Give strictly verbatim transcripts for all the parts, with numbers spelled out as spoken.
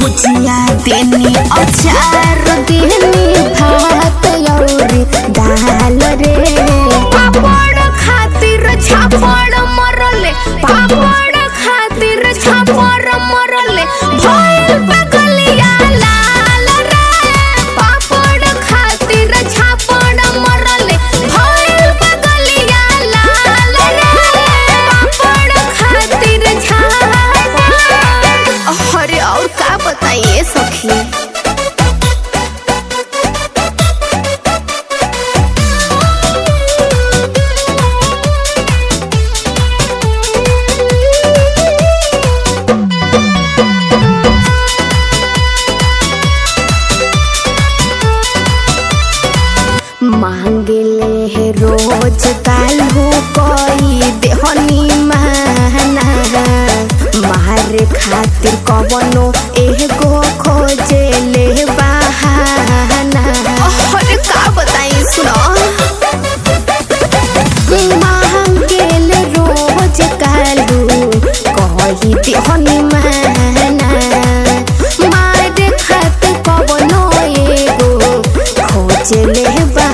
भुजिया देनी अचार देनी भात और दाल रे पापड़ खातिर छापड़ मरले पापड़ खातिर छापड़ मरले भइल बगलिया लाल रे पापड़ खातिर छापड़ मरले भइल बगलिया लाल रे पापड़ खातिर छापड़। अरे और का बताइए सखी। मांगले है रोज कालू कोई देहनी महना मारे खातिर कवनो एगो खोजे ले बहाना। अरे का बताई सुनो मांगले रोज कालू कोई देहनी महना मारे खातिर कवनो एगो खोजे ले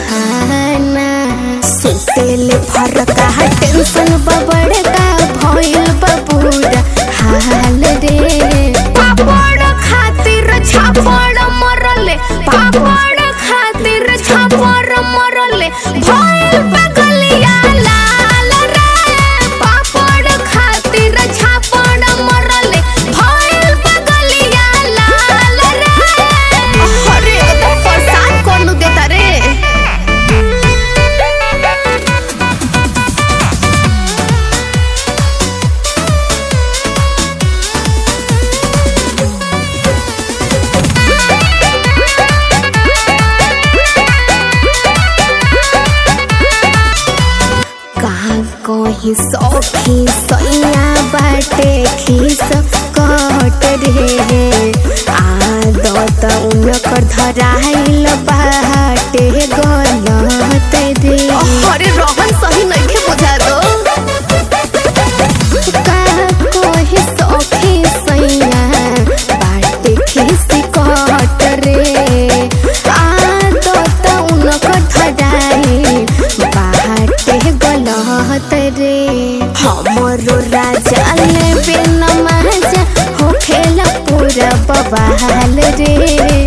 सुतेले फरका टेंशन बबड़ का भइल बबूरा हाल रे पापड़ खातिर छापड़ मरले पापड़ खातिर छापड़ मरले भइल बगलिया लाल रे पापड़ खातिर छापड़ मरले भइल बगलिया लाल रे। अरे तो प्रसाद कोनु देता रे। कहीं सौखी सैया बाटे खीस कट रे आदत उनकर धराइल बाटे गलत रे। अरे रहन सही नहीं बुझा दो कहीं सौखी सैया बाटे खीस कट रे आदत उनकर धराइल बाटे गलत रे हमरो राजा ले बिना मजा हो खेला पूरा बवाल रे।